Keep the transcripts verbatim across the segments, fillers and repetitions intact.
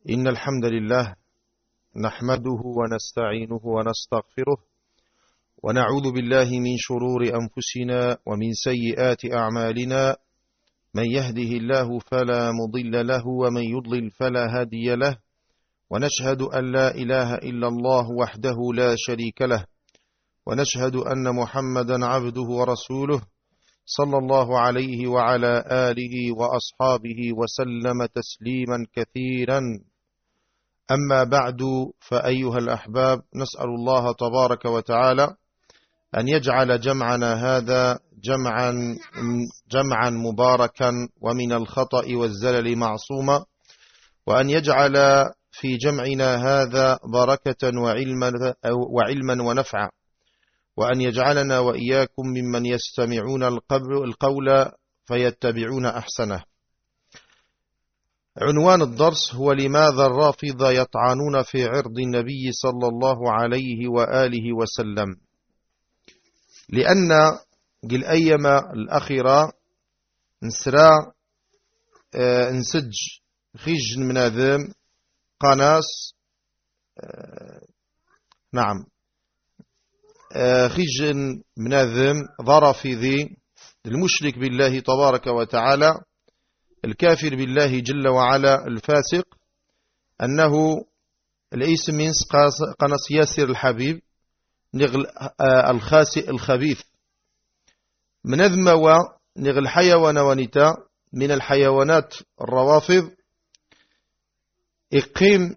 إن الحمد لله نحمده ونستعينه ونستغفره ونعوذ بالله من شرور أنفسنا ومن سيئات أعمالنا. من يهده الله فلا مضل له ومن يضلل فلا هادي له، ونشهد أن لا إله إلا الله وحده لا شريك له، ونشهد أن محمدا عبده ورسوله صلى الله عليه وعلى آله وأصحابه وسلم تسليما كثيرا. أما بعد، فأيها الأحباب، نسأل الله تبارك وتعالى أن يجعل جمعنا هذا جمعا جمعا مباركا ومن الخطأ والزلل معصوما، وأن يجعل في جمعنا هذا بركة وعلما وعلما ونفعا، وأن يجعلنا وإياكم ممن يستمعون القول فيتبعون أحسنه. عنوان الدرس هو: لماذا الرافضة يطعنون في عرض النبي صلى الله عليه وآله وسلم؟ لأن قل أيام الأخيرة نسرى آه نسج خج من ذم قناص آه نعم آه خج من ذم ظرف ذي المشرك بالله تبارك وتعالى، الكافر بالله جل وعلا، الفاسق، أنه الاسم من قناص ياسر الحبيب نغل الخاسئ الخبيث من أذموا نغل حيوان ونتا من الحيوانات الروافض إقيم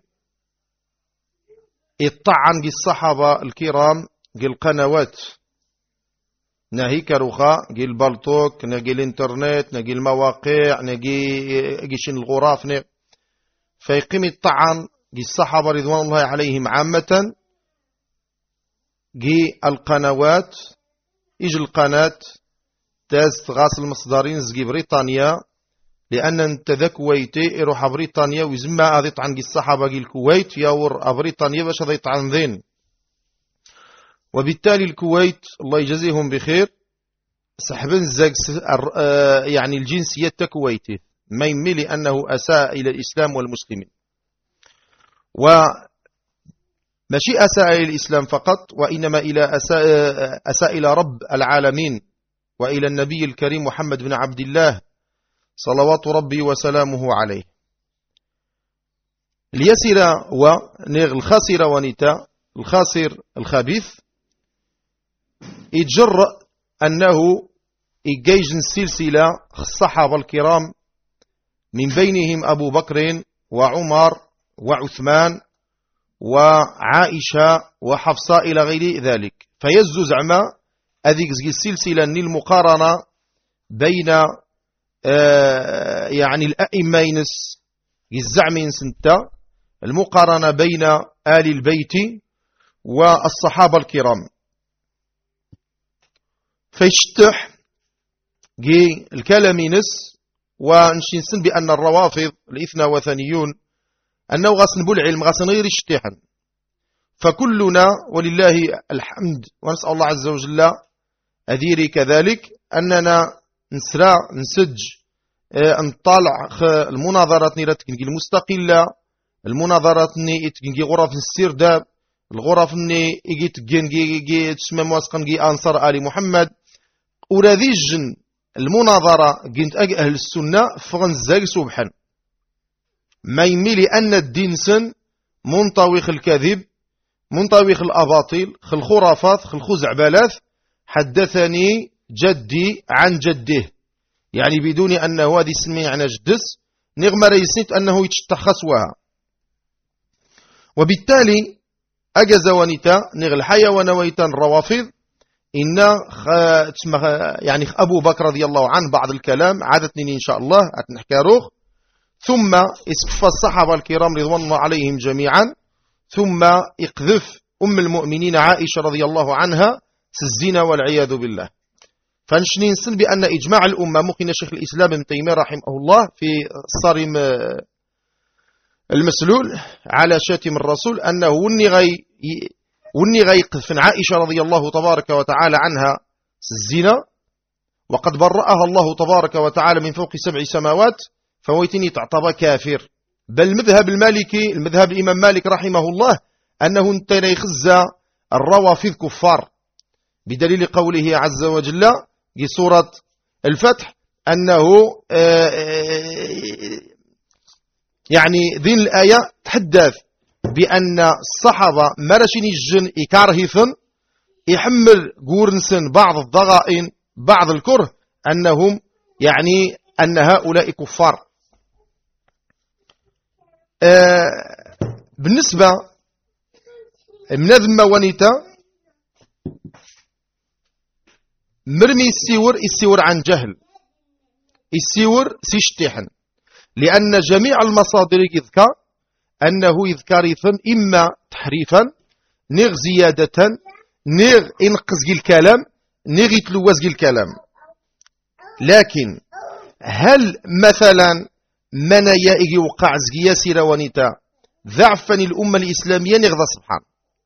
الطعن بالصحابة الكرام قل قنوات نهي كروخا قل بالطوك نقي الانترنت نقي المواقع نقي قشن الغراف نقي فيقيم الطعن بالصحابة رضوان الله عليهم عامة قي القنوات إج القناة تاز غاس المصدرين زقي بريطانيا، لأن انت ذا كويتي إروح بريطانيا ويزما أضيط عن الصحابة قي الكويت يور بريطانيا باش أضيط عن ذين. وبالتالي الكويت الله يجزيهم بخير سحبن زاق يعني الجنسية الكويتي ما يمي لأنه أساء إلى الإسلام والمسلمين، وماشي أساء إلى الإسلام فقط، وإنما إلى أساء, أساء إلى رب العالمين وإلى النبي الكريم محمد بن عبد الله صلوات ربي وسلامه عليه. ليسر ونغ الخاسر ونتا الخاسر الخبيث يتجرأ أنه يجيج السلسلة الصحابة الكرام من بينهم أبو بكر وعمر وعثمان وعائشة وحفصة إلى غير ذلك، فيزو زعما هذيك السلسلة للمقارنة بين آه يعني الأئمة ينس الزعمين سنتا، المقارنة بين آل البيت والصحابة الكرام، فيشتح جي الكلام ينس ونشنسن بأن الروافض الاثنى وثنيون أنه غاسن بالعلم غاسن غير اشتحن. فكلنا ولله الحمد ونسأل الله عز وجل أذيري كذلك أننا نسرع نسج اه نطالع المناظرات نيرتكنجي المستقلة، المناظرات نيرتكنجي غرف السرداب، الغرف ني إجيت جنجي جي تسمى مواسقنجي أنصار آل محمد، وراذيجن المناظرة جنت أهل السنة فغنزاق سبحان ما يميلي أن الدين سن منطويخ الكذب، منطويخ الأباطيل، خل خرافات، خل خزعبالات. حدثني جدي عن جده، يعني بدون أنه هذه اسمي عن جدس نغم ريسنت أنه يتشتخصوها. وبالتالي أجز ونتا نغل حيوان ونويتا الروافض إن يعني أبو بكر رضي الله عنه بعض الكلام عادتني إن شاء الله أتنحكي روخ، ثم اسكف الصحابة الكرام رضوان الله عليهم جميعا، ثم اقذف أم المؤمنين عائشة رضي الله عنها سزينا والعياذ بالله. فنشنين سن بأن إجماع الأمة ممكن شيخ الإسلام ابن تيمية رحمه الله في الصارم المسلول على شاتم الرسول أنه وني غي وني غي قذف عائشة رضي الله تبارك وتعالى عنها الزنا، وقد برأها الله تبارك وتعالى من فوق سبع سماوات، فويتني تعتبر كافر بل المذهب المالكي المذهب الإمام مالك رحمه الله أنه انتنا يخزى الروافض كفار، بدليل قوله عز وجل في سورة الفتح أنه يعني ذين الآية تحدث بأن الصحابة مرشين الجن إكارهثن يحمل قورنسن بعض الضغائن بعض الكره أنهم يعني أن هؤلاء كفار. آه بالنسبة منذم ونيتا مرمي السيور السيور عن جهل السيور سيشتحن، لأن جميع المصادر يذكر أنه يذكر إما تحريفا نغ زيادة نغ إنقذ الكلام نغ يتلوز الكلام. لكن هل مثلا من يأجي وقع زكيا سيرا ونيتا ضعفا الأمة الإسلامية نغضى سبحان؟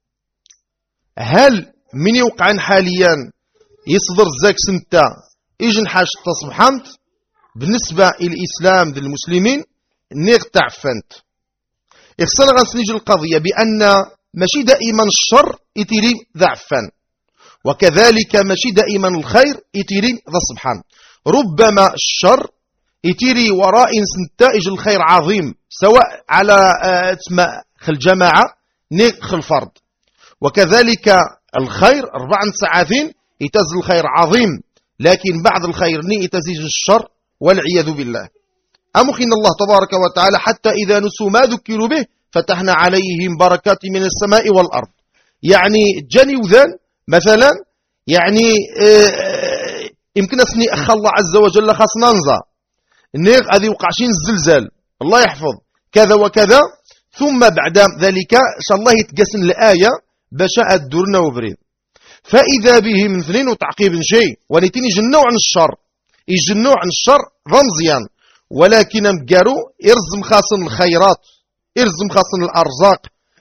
هل من يوقع حاليا يصدر زاك سنتا إجن حاج تصبحانت بالنسبة الإسلام ذي المسلمين نغ تعفنت؟ إخصال غنسنيج القضية بأن ماشي دائما الشر يتيري ضعفا، وكذلك ماشي دائما الخير يتيري ذا سبحان. ربما الشر يتيري وراء نتائج الخير عظيم سواء على اسم خل جماعة نخل فرد، وكذلك الخير أربع ساعات يتز الخير عظيم، لكن بعد الخير ني يتزيج الشر والعياذ بالله. أمخن الله تبارك وتعالى حتى إذا نسوا ما ذكروا به فتحنا عليهم بركات من السماء والأرض. يعني جاني وذان مثلا يعني آه يمكن أسني أخ الله عز وجل خاص ننزع نيغ أذي وقعشين الزلزال الله يحفظ كذا وكذا، ثم بعد ذلك شاء الله يتقسم الآية بشاء الدورنا وبريد، فإذا به من اثنين وتعقيب شيء ونتين يجنوا عن الشر يجنوا عن الشر رمزيا، ولكن مقارو ارزم خاصن الخيرات ارزم خاصن الأرزاق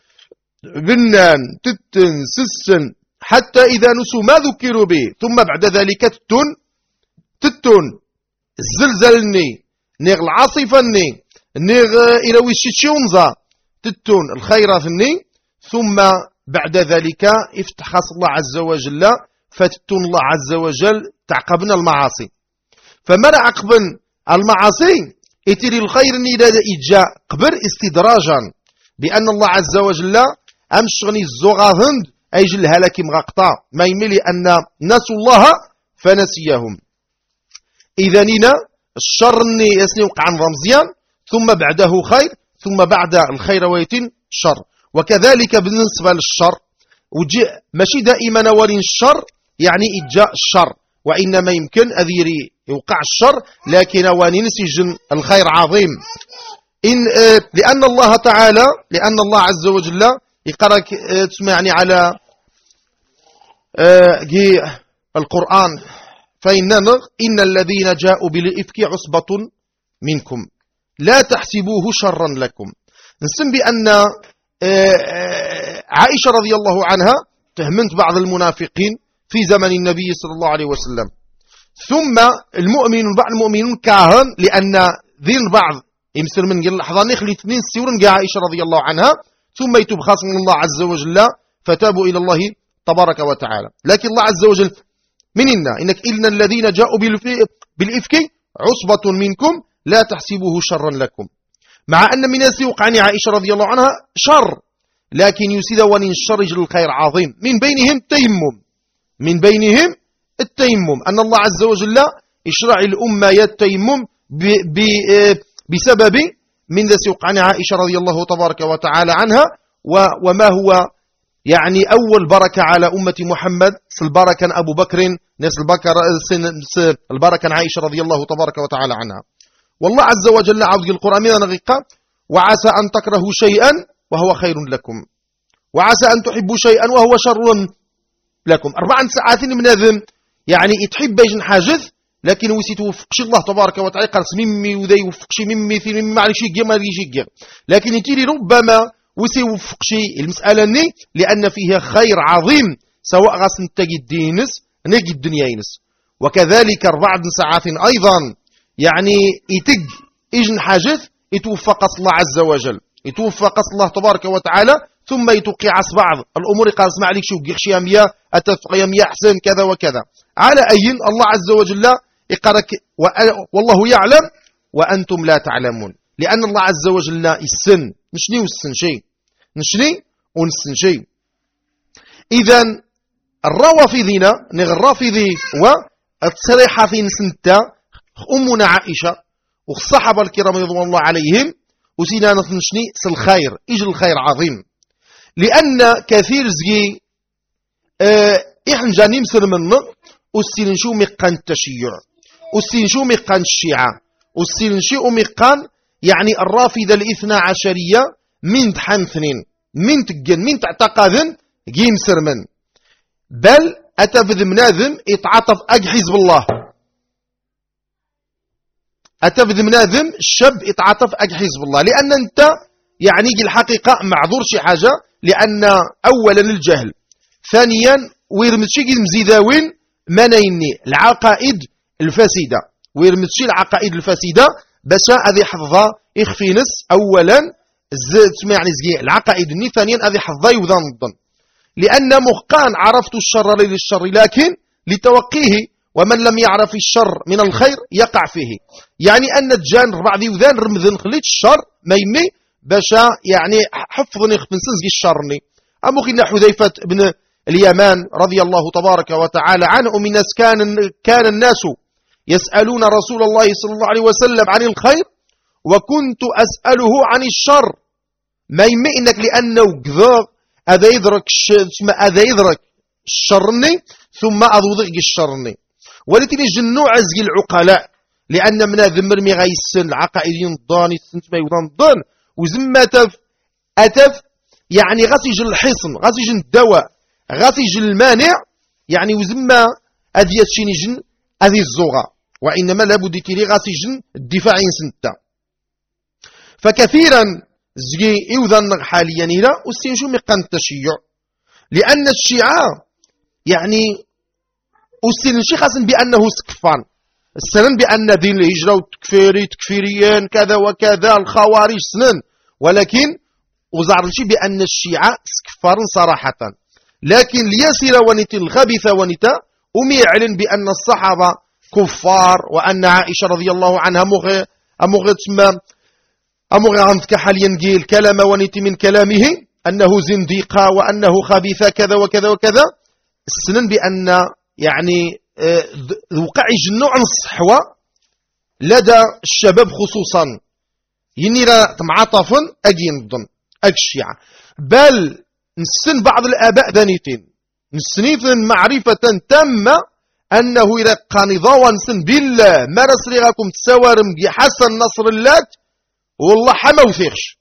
بنان تتن سسن حتى إذا نسوا ما ذكروا به ثم بعد ذلك تتن تتن الزلزال الني نيغ العاصفة الني نيغ إلى ويشيشونزا تتن الخيرات الني، ثم بعد ذلك افتح خاص الله عز وجل فتتن الله عز وجل تعقبنا المعاصي. فمن عقبن المعاصي يتري الخير إذا إجا قبر استدراجا بأن الله عز وجل أمشغني الزغاهند أيج الهلاك مغقطع ما يملي أن نسوا الله فنسيهم. إذا نينا الشر يسني وقع عن رمزيان ثم بعده خير ثم بعد الخير ويتين شر، وكذلك بالنسبة للشر وجي ماشي دائما ولين الشر يعني إجاء الشر، وإنما يمكن أذيري يوقع الشر لكن وانين سجن الخير عظيم. إن آه لأن الله تعالى لأن الله عز وجل يقرأ آه تسمعني على آه القرآن فإن إن الذين جاءوا بالإفك عصبة منكم لا تحسبوه شرا لكم. نسم بأن آه عائشة رضي الله عنها تهمنت بعض المنافقين في زمن النبي صلى الله عليه وسلم، ثم المؤمن بعض المؤمنون كاهن لأن ذي البعض يمسر من اللحظة نخلي اثنين سيورن عائشة رضي الله عنها ثم يتوب خاص من الله عز وجل فتابوا إلى الله تبارك وتعالى. لكن الله عز وجل مننا إنك إلنا الذين جاءوا بالإفك عصبة منكم لا تحسبوه شرا لكم، مع أن من يسيق عن عائشة رضي الله عنها شر لكن يسيد ونين الشر الخير عظيم، من بينهم تيمم من بينهم التيمم أن الله عز وجل يشرع الأمة التيمم بسبب من ذا سيق عن عائشة رضي الله تبارك وتعالى عنها، وما هو يعني أول بركة على أمة محمد البركة أبو بكر ناس البكر البركة عائشة رضي الله تبارك وتعالى عنها. والله عز وجل عبد القرآن نغيقا وعسى أن تكرهوا شيئا وهو خير لكم وعسى أن تحبوا شيئا وهو شر لكم. أربعا ساعات من هذا يعني يتحب يجن حاجث لكن ويسي توفقش الله تبارك وتعالى قرص ممي وذا يوفقش ممي في ممي معلش يجي ما يجي، لكن يتيري ربما ويسي يوفقش المسألة ني لأن فيها خير عظيم سواء غاس نتاقي الدينس نجي الدنيا ينس. وكذلك أربعة ساعات أيضا يعني يتق إجن حاجث يتوفق الله عز وجل، يتوفق الله تبارك وتعالى، ثم يتوقع بعض الأمور يقال اسمع عليك شو قيخشي مياه أتفقي مياه حسن كذا وكذا. على أي الله عز وجل يقرك والله يعلم وأنتم لا تعلمون، لأن الله عز وجل السن نشني والسن شيء نشني ونسن شيء. إذن الروافضين نغرافضي والتصريحة في نسنتا أمنا عائشة والصحابة الكرام رضوان الله عليهم وسينا نثنشني سالخير إجل الخير عظيم، لأن كثير زي اه إحنا جاني مسر منه والسينشو مقان التشيع والسينشو مقان الشيعة والسينشو مقان يعني الرافضة الاثنى عشرية من تحن اثنين من تجن من تعتقدن جيم سرمن، بل أتفذ مناذم يتعاطف أج حزب الله، أتفذ مناذم الشاب يتعاطف أج حزب الله، لأن أنت يعني الحقيقة معذور شي حاجة، لأن أولا الجهل، ثانيا ويرمتشي مزيداوين منيني العقائد الفاسدة، ويرمتشي العقائد الفاسدة باش هذه حظها يخفي نس أولا يعني زي العقائد الني، ثانيا هذه حظها يوضان الظن، لأن مخقان عرفت الشر للشر لكن لتوقيه، ومن لم يعرف الشر من الخير يقع فيه، يعني أن الجان بعض يوذان رمذن خليت الشر ما يمي باشا يعني حفظني خفن سنزقي الشرني. أمو خلنا حذيفة بن اليمان رضي الله تبارك وتعالى عنه من الناس كان, كان الناس يسألون رسول الله صلى الله عليه وسلم عن الخير وكنت أسأله عن الشر، ما يمي إنك لأنه قذر هذا يدرك ثم هذا يدرك الشرني ثم أضوضق الشرني، ولكن جنو عزق العقلاء، لأن من هذا مرمي غيسن العقائدين الضاني السنت ما يوضان الضان وزما أتف أتف يعني غسج الحصن غسج الدواء غسج المانع، يعني وزما أذية شينجن هذه الزوغة، وإنما لابد كيري غسج الدفاع سنتا. فكثيرا زي يوذن حاليا هنا وستنشو مقام التشيع، لأن الشيعة يعني وستنشي خاصن بأنه سكفان السنن بأن دين الهجرة والتكفيري تكفيريين كذا وكذا الخوارج سنن، ولكن وزعرشي بأن الشيعة سكفار صراحة، لكن ليسير ونت الخبيث ونت أمي يعلن بأن الصحابة كفار، وأن عائشة رضي الله عنها مغي أمغي تسمى أمغي عندك حاليا جيل كلام ونت من كلامه أنه زنديقة وأنه خبيث كذا وكذا وكذا، السنن بأن يعني وقع جنوع الصحوة لدى الشباب خصوصا ينيرا معطفا أجي نظن أج الشيعة، بل نسن بعض الآباء دانيتين نسنيثن معرفة تامة أنه إذا قاني ضوى نسن بالله ما رسلي غاكم تسوارم حسن نصر اللات والله حما وثيخش،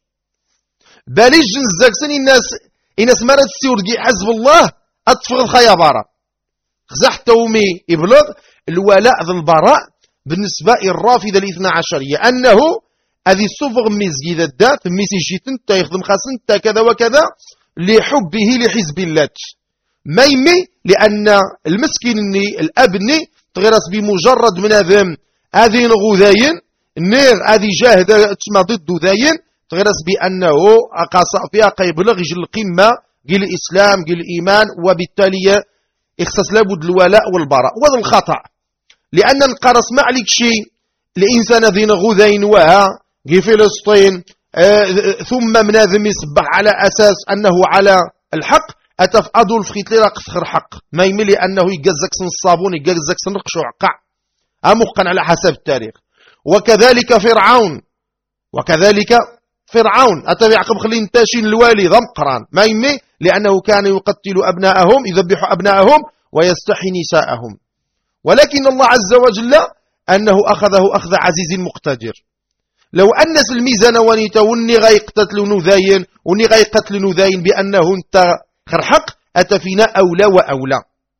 بل يجن الزاكسن الناس الناس مرات تسيور حزب الله أتفغ خيابارة خزح تومي يبلغ الولاء ذا البراء بالنسبة الرافضة الاثنى عشرية، أنه هذه الصفغ ميزجي ذا الدات ميسيجي تنتا يخدم خاصنتا كذا وكذا لحبه لحزب الله، ما يمي لأن المسكين اني الأبني تغرس بمجرد من هذا هذه غذاين النير هذه جاهدة تسمى ضد ذاين تغرس بأنه أقاص فيها قيبلغ يجي القمة قيل الإسلام قيل الإيمان، وبالتالي يخصص لابد الولاء والبراء، وهذا الخطأ، لأن نقرص ما عليك شيء الإنسان ذين غذين وها في فلسطين آه ثم مناذم يصبح على أساس أنه على الحق أتف أدولف هتلر قفخر حق ما يملي أنه يجزك سن الصابون يجزك سن رقش وعقع أمقا على حسب التاريخ، وكذلك فرعون وكذلك فرعون أتى يعقب خلين تاشين الوالي ضمقران ما يمي لأنه كان يقتل أبناءهم يذبح أبناءهم ويستحي نساءهم، ولكن الله عز وجل أنه أخذه أخذ عزيز مقتدر، لو أن الميزان ونيتا وني غاي قتل نذاين وني غاي قتل نذاين بأنه انت خرحق أتفينا أولى وأولى،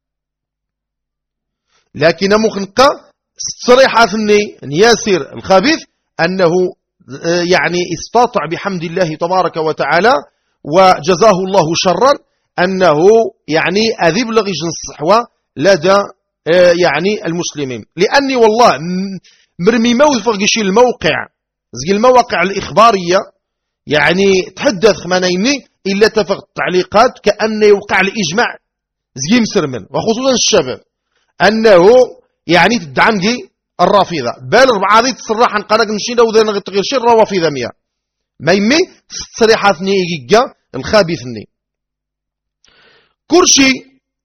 لكن مخنقة صريحة ياسر الخبيث أنه يعني استطاع بحمد الله تبارك وتعالى وجزاه الله شرا أنه يعني أذيب لغيج الصحوة لدى يعني المسلمين، لأني والله مرمي موت فرقشي الموقع زي المواقع الإخبارية يعني تحدث خمانيني إلا تفق التعليقات كأنه يوقع الإجماع زي مسرمن وخصوصا الشباب أنه يعني تدعم الرافضة بل بعض تصرح عن قناة نشينا وذا نغتغير شيء الروافضة مياه ما يمي تصريحات نيجا الخابثني كرشي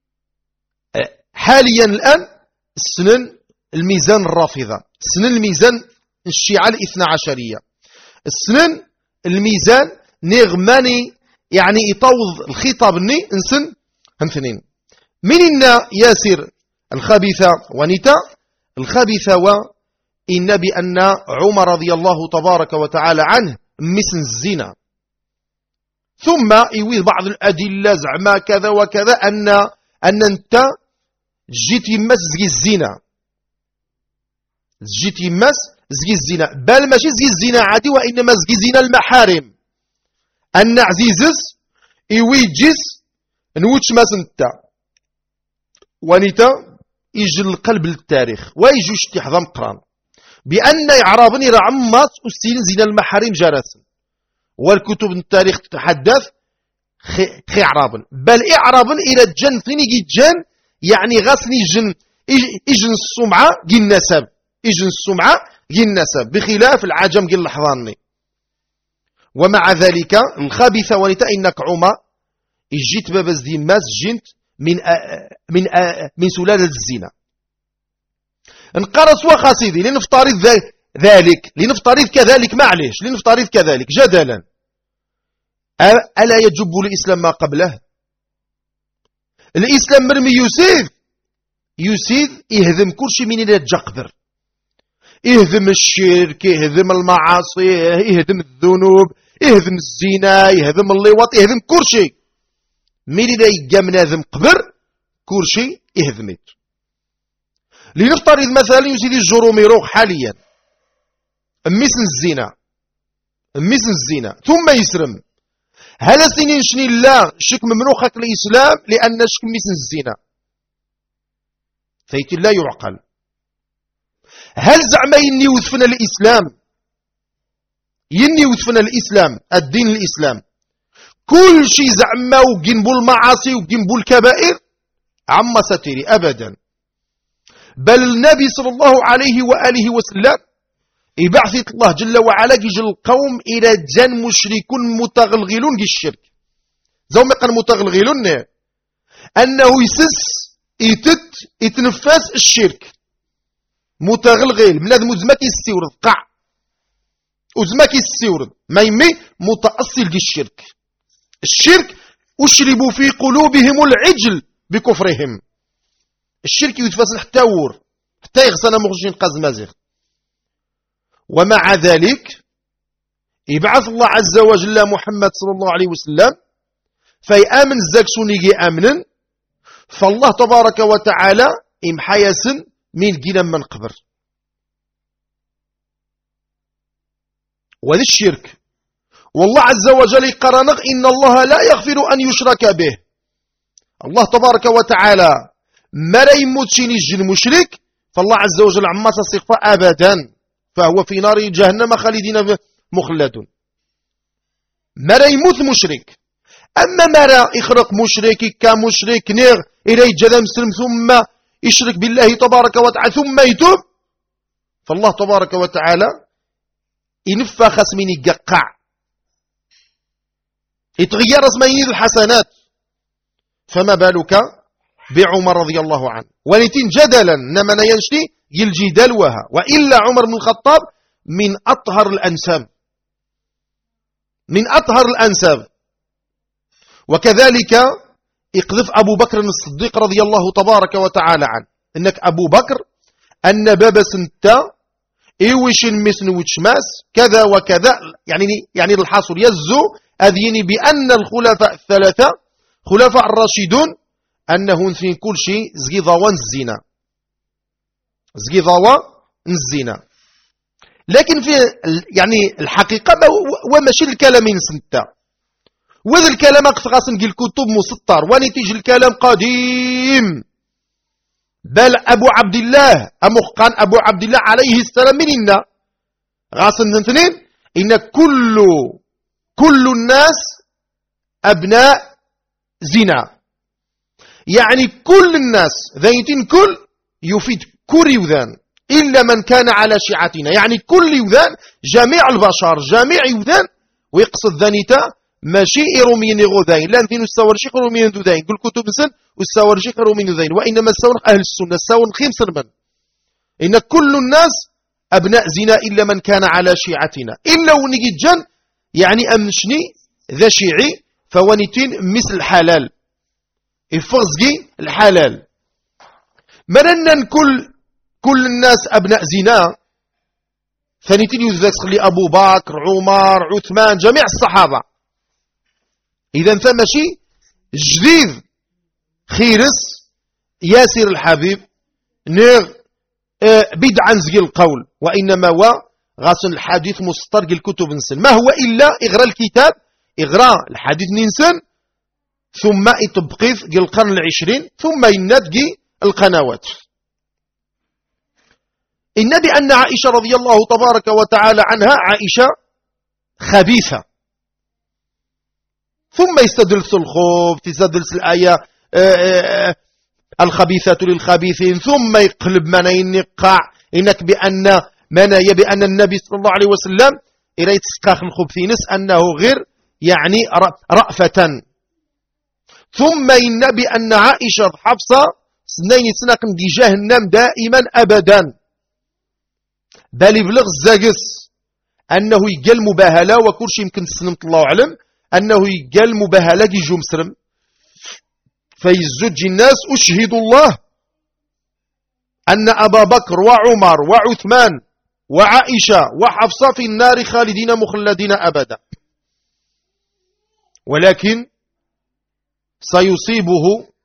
حاليا الآن السنن الميزان الرافضة سنن الميزان الشيعة الاثنى عشرية السنن الميزان نغماني يعني يطوض الخطاب ني انسن هنثنين من إن ياسر الخبيثة ونتا الخبيثة وإن بأن عمر رضي الله تبارك وتعالى عنه مسن الزنا ثم يويذ بعض الأدلة زعما كذا وكذا أن أن أنت جيت يمس زي الزنا جيت يمس زي الزنا بل ماشي زي الزنا عادي وإنما زي زنا المحارم أن عزيزس يويجس نوتش ما سنتا ونتا يجي القلب للتاريخ ويجي اشتحضام قران بأن يعرابني رعمات أستين زنا المحارم جارسا والكتب التاريخ تتحدث خي عرابا بل إعرابا إلى الجن فين يجي الجن يعني غسني جن إجن السمعة جي النسب إجن السمعة جي النسب بخلاف العجم جي اللحظاني ومع ذلك الخبيثة ونتا إنك عمر جيت بابز دي ماس جنت من آآ من آآ من سلالة الزنا انقرص وخاسيدي لنفترض ذلك لنفترض كذلك معليش لنفترض كذلك جدلا ألا يجب الإسلام ما قبله الإسلام مرمي يسيد يسيد يهذم كل شيء من إلى الجقدر يهذم الشرك يهذم المعاصي يهذم الذنوب يهذم الزنا يهذم اللواط يهذم كل شيء من إلى يجام ناذم قبر كل شيء يهذمت لنفترض مثلا يسيد الجرومي روح حاليا مثل الزنا مثل الزنا ثم يسرم هل سنين شني الله شك ممنوخك الإسلام لأن شك مثل الزنا فيت لا يعقل هل زعما يني وثفنا الإسلام يني وثفنا الإسلام الدين الإسلام كل شيء زعما وجنبو المعاصي وجنبو الكبائر عما ستيري أبدا بل النبي صلى الله عليه وآله وسلم يبعث الله جل وعلا يجي القوم إلى جن مشرك متغلغلون بالشرك زو ما كان متغلغلون أنه يسس يتت يتنفس الشرك متغلغل من هذا مزمك السورد قع أزمك السورد ما يمي متأصل الشرك الشرك أشربوا في قلوبهم العجل بكفرهم الشرك يتفاصل حتى ور حتى يغسنا مخرجين قاز مازيغ ومع ذلك يبعث الله عز وجل محمد صلى الله عليه وسلم فيأمن الزاكسوني أمنا فالله تبارك وتعالى إمحيسن من جينا من قبر وذي الشرك والله عز وجل قرنغ إن الله لا يغفر أن يشرك به الله تبارك وتعالى ما لا يموت شي الجن مشرك فالله عز وجل عما تصيغ أبدا فهو في نار جهنم خالدين مخلدون ما لا يموت مشرك أما ما لا يخرق مشرك كمشرك نير إليه جذا مسلم ثم يشرك بالله تبارك وتعالى ثم يتوب فالله تبارك وتعالى ينفى خصمين يقع يتغير اسمين الحسنات فما بالك بعمر رضي الله عنه ولتن جدلا نما ينشتي الجدال وها وإلا عمر بن الخطاب من أطهر الأنساب من أطهر الأنساب وكذلك يقذف أبو بكر الصديق رضي الله تبارك وتعالى عنه إنك أبو بكر أن باب سنتا إيوش مسن وشماس كذا وكذا يعني يعني الحاصل يزو أذيني بأن الخلفاء الثلاثة خلفاء الراشدون أنه في كل شيء زغي ضوان الزنا زغي ضوان الزنا لكن في يعني الحقيقة وماشي الكلامين سنتا وذا الكلام أقصى نجي الكتب مسطر ونتيجة الكلام قديم بل أبو عبد الله أمخقان أبو عبد الله عليه السلام مننا غاصن اثنين إن كل كل الناس أبناء زنا، يعني كل الناس ذايتين كل يفيد كل يوذان إلا من كان على شيعتنا، يعني كل يوذان جميع البشر جميع يوذان، ويقصد ذانيتا ماشي إيرومين غذين لان ذين الساورشيق رومين ذين قل كتب سن والساورشيق رومين ذين، وإنما الساور أهل السنة الساور خمس من إن كل الناس أبناء زنا إلا من كان على شيعتنا، إلا ونجي جن يعني أمشني ذا شيعي فوانيتين مثل الحلال الفرزقي الحلال مرنا كل كل الناس أبناء زنا ثانيتين يذكر لي أبو بكر عمر عثمان جميع الصحابة. إذا فماشي جديد خيرس ياسر الحبيب نيغ بدعا زي القول، وإنما هو غاسن الحديث مسترق الكتب نسن، ما هو إلا إغراء الكتاب إغراء الحديث ننسن ثم يطبقيف القرن العشرين ثم ينادقي القنوات. إن بأن عائشة رضي الله تبارك وتعالى عنها عائشة خبيثة، ثم يستدلس الخوف تستدلس الآية الخبيثة للخبيثين، ثم يقلب منا ينقع إنك بأن منا بأن النبي صلى الله عليه وسلم إلى يتسقاخ الخبثينس أنه غير يعني رأفة، ثم إن بأن عائشة حفصة سنين سنق دي جهنم دائما أبدا، بل يبلغ الزاقس أنه يقال مباهلة وكل شيء يمكن سنمت الله أعلم أنه يقال مباهلة يجو مسرم فيزج الناس أشهد الله أن أبا بكر وعمر وعثمان وعائشة وحفصة في النار خالدين مخلدين أبدا، ولكن سيصيبه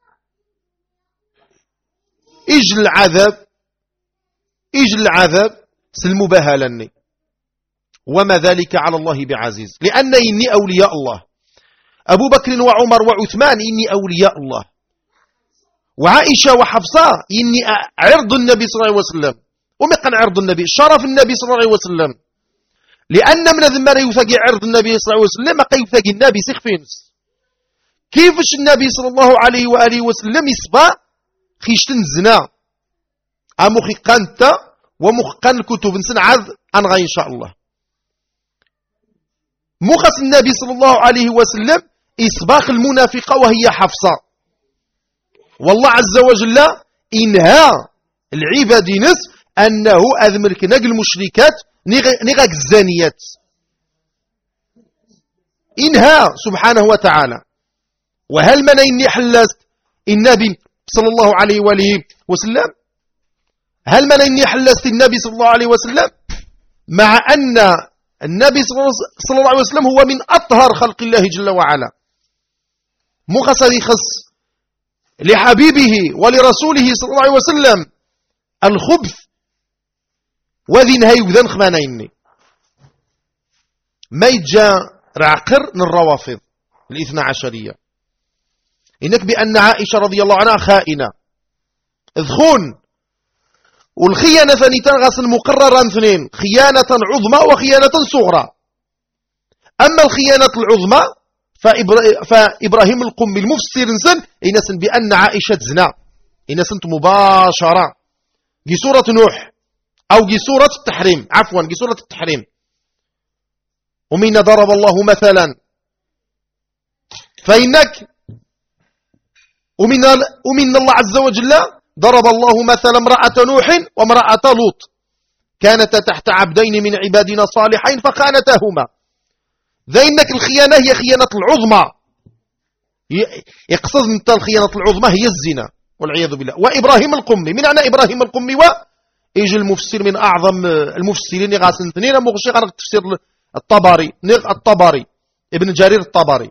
إجل العذاب إجل العذاب سلمباهلني، وما ذلك على الله بعزيز، لأن إني أولياء الله، أبو بكر وعمر وعثمان إني أولياء الله، وعائشة وحفصة إني عرض النبي صلى الله عليه وسلم، ومقن عرض النبي شرف النبي صلى الله عليه وسلم، لأن من ذمر يفاقي عرض النبي صلى الله عليه وسلم ما يفاقي النبي سيخفينس، كيفش النبي صلى الله عليه وآله وسلم يصبع خيشتن الزنا أمخي قانت ومخقان الكتب نسن عذ أنغى إن شاء الله، مخص النبي صلى الله عليه وسلم إصباخ المنافقة وهي حفصة، والله عز وجل إنها العباد نس أنه أذمرك نقل المشركات نغاك الزانيات إنها سبحانه وتعالى. وهل من إني حلست النبي صلى الله عليه وآله وسلم هل من إني حلست النبي صلى الله عليه وسلم مع أن النبي صلى الله عليه وسلم هو من أطهر خلق الله جل وعلا، مخصر يخص لحبيبه ولرسوله صلى الله عليه وسلم الخبث وذي نهي وذن خمانا إني ما يتجا رعقر الروافض الاثنى عشرية، إنك بأن عائشة رضي الله عنها خائنة اذخون، والخيانة ثانيتان غاصن مقررا اثنين، خيانة عظمى وخيانة صغرى. أما الخيانة العظمى فإبراهيم القمي المفسر نسن إنسن بأن عائشة زنا إنسن مباشرة دي سورة نوح أو دي سورة التحريم عفوا دي سورة التحريم، ومن ضرب الله مثلا فإنك ومن, ومن الله عز وجل ضرب الله مثلا امرأة نوح وامرأة لوط كانتا تحت عبدين من عبادنا صالحين فخانتاهما، ذينك الخيانة هي خيانة العظمى، يقصد انت الخيانة العظمى هي الزنا والعياذ بالله. وإبراهيم القمي من أنا إبراهيم القمي ويجي المفسر من أعظم المفسرين غاسن اثنين مغشي غير تفسير الطبري نغ الطبري ابن جرير الطبري،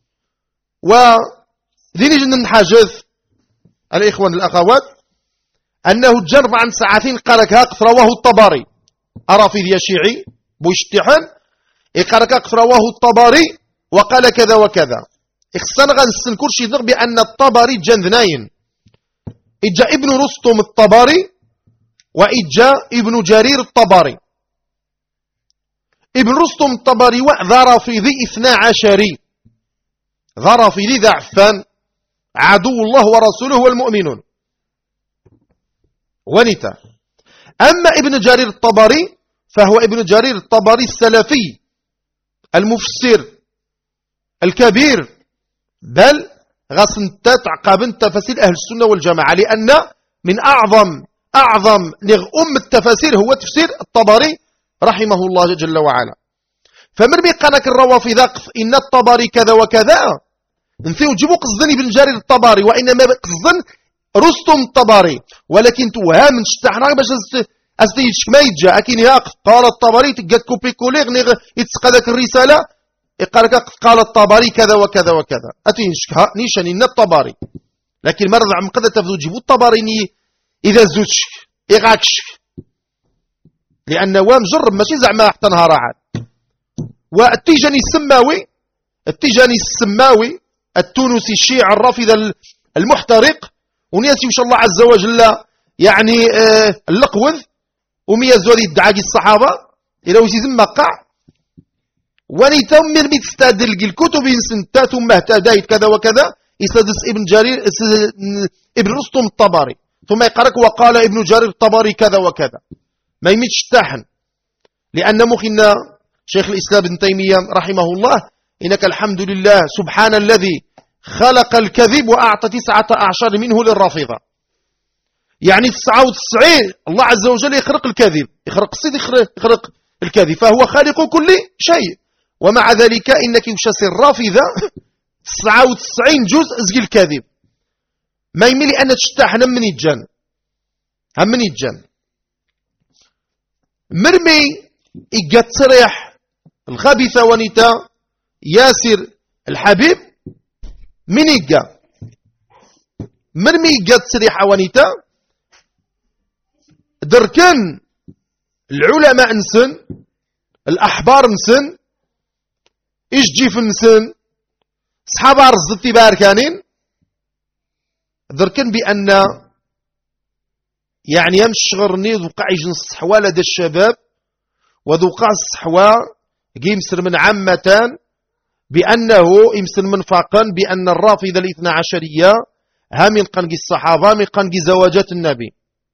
وذي نجي نحاجز الإخوان الأخوات أنه جرب عن ساعتين قالك هاق رواه الطبري أرافيذ يا شيعي بوشتحن قالك هاق رواه الطبري وقال كذا وكذا، اخسن غنسن كل شيء ذنب بأن الطبري جنذنين، إجا ابن رستم الطبري وإجا ابن جرير الطبري، ابن رستم الطبري ذا رافضي اثنا عشري، ذا رافضي ذا عفان عدو الله ورسوله والمؤمنون ونتا. أما ابن جرير الطبري فهو ابن جرير الطبري السلفي المفسر الكبير، بل غسنت تعقب تفاسير أهل السنة والجماعة، لأن من أعظم أعظم أم التفاسير هو تفسير الطبري رحمه الله جل وعلا. فمرمي قناك الروافض إن الطبري كذا وكذا نثيو جيبو قصدني ابن جرير الطبري، وإنما قصدن رستم الطبري، ولكن توها من شتحنا باش أستيجك ما يتجا أكين ياقف قال الطبري تقاد كوبي كوليغ يتسقى ذاك الرسالة يقال قال الطبري كذا وكذا وكذا أتينشكها نيشان إن الطبري، لكن مرض عم قد تفضو جيبو الطبري إذا زوجك إغاكشك، لأن وام جرب ماشي زعما حتى نهار عاد. والتيجاني السماوي التيجاني السماوي التونسي الشيعي الرافض المحترق ونياسي وش الله عز وجل يعني آه اللقوذ وميزو هذه الدعاقي الصحابة إلى وش يزم قع ونيتم مرمي تستدل الكتب سنتا ثم اهتديت كذا وكذا يسدس ابن جرير ابن رستم الطبري ثم يقرأك وقال ابن جرير الطبري كذا وكذا، ما يميتش تاحن، لأن مخنا شيخ الإسلام ابن تيمية رحمه الله إنك الحمد لله سبحان الذي خلق الكذب وأعطى تسعة أعشار منه للرافضة، يعني تسعة وتسعين الله عز وجل يخرق الكذب، يخرق الصيد يخرق الكذب، فهو خالق كل شيء، ومع ذلك إنك وشاس الرافضة تسعة وتسعين جزء زي الكذب، ما يملي أن تشتاحنا من الجن هم من الجن مرمي إجا تصريح الخبيثة ونتا ياسر الحبيب من إجا مرمي إجا تصريح ونتا دركن العلماء نسن الأحبار نسن إشجيف نسن صحاب رزتي باركانين دركن بأن يعني يمشي غرني ذوقع يجن الصحوة لدى الشباب وذوقع الصحوة يمسر من عامة بأنه يمسر منفاقا بأن الرافضة الاثنى عشرية ها من قنق الصحابة من قنق زواجات النبي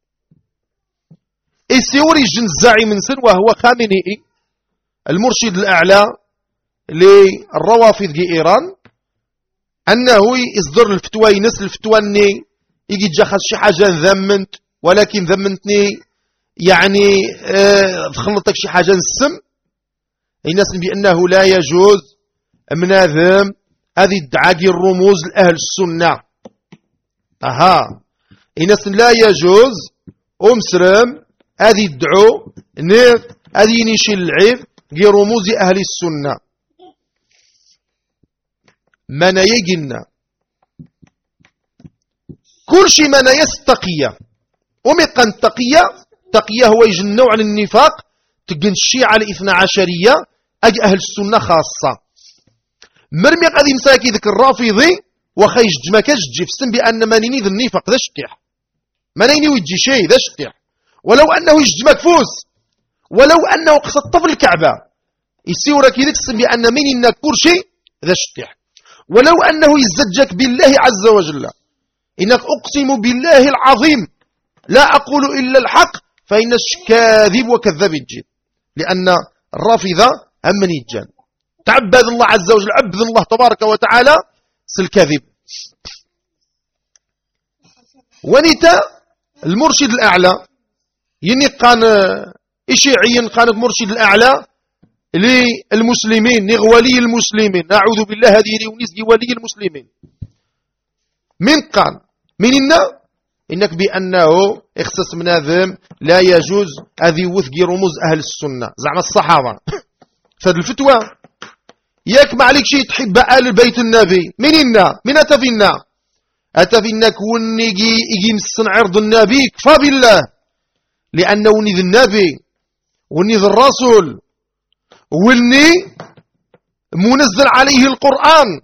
السيوري يجن الزعيم من سن وهو خامنئي المرشد الأعلى للروافض في إيران أنه يصدر الفتوى ينس الفتوى أني يجي جاخذ شي حاجة ذمنت ولكن ذمنتني يعني آه خلطك شي حاجة نسم الناس بأنه لا يجوز مناذم هذه الدعاقي الرموز لأهل السنة. أها الناس لا يجوز أمسرم هذه الدعو نيف هذه نيشي العيب قي رموز أهل السنة. من يجنا كل شيء من يستقية ومقن تقية تقية هو يجن نوع النفاق تجن الشيعة الاثنى عشرية أجي أهل السنة خاصة مرمي قد يمساكي ذك الرافضي وخيج جمكاش جفسن بأن منيني ذا النفاق ذا شتيح منيني ويجي شيء ذا شتيح ولو أنه يجي مكفوس ولو أنه قصد طفل الكعبة يسيورك يذكسن بأن منينا كل شيء ذا شتيح ولو أنه يزجك بالله عز وجل إنك أقسم بالله العظيم لا أقول إلا الحق فإن كاذب وكذاب الجد، لأن الرافضة أمن يجان تعبد الله عز وجل عبد الله تبارك وتعالى سالكذب. ونتا المرشد الأعلى يني قان إشيعيا قانت مرشد الأعلى للمسلمين نغولي المسلمين نعوذ بالله هذه ونسجي ولي المسلمين من قان من النا إنك بأنه اختص مناذم لا يجوز هذه وثقي رموز أهل السنة زعم الصحابة فهذه الفتوى ياك ما عليك شيء تحب آل بيت النبي من النا من أتى فينا أتى فينا كون يجي يجي مسن عرض النبي كفى بالله لأنه ونذ النبي ونذ الرسول والني منزل عليه القرآن